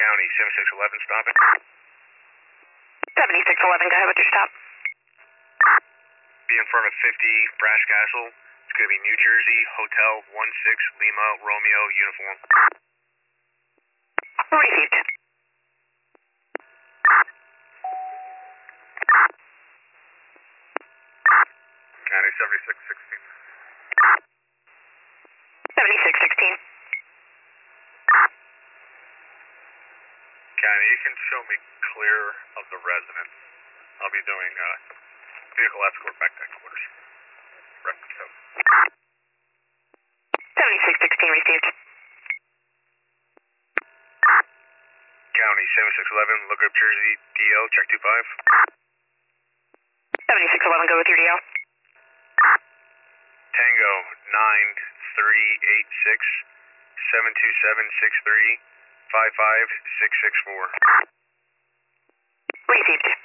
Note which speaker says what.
Speaker 1: County, 7611 stopping.
Speaker 2: 7611, go ahead with your stop.
Speaker 1: Be in front of 50 Brash Castle. It's going to be New Jersey, Hotel 16 Lima, Romeo, uniform.
Speaker 2: Received.
Speaker 1: County, 7616.
Speaker 2: 7616.
Speaker 1: County, you can show me clear of the residence. I'll be doing vehicle escort back to headquarters. Reference
Speaker 2: 7616 received.
Speaker 1: County, 7611, look up Jersey, DL, check 25.
Speaker 2: 7611, go with your DL.
Speaker 1: Tango, 9386 72763 55664.
Speaker 2: Received.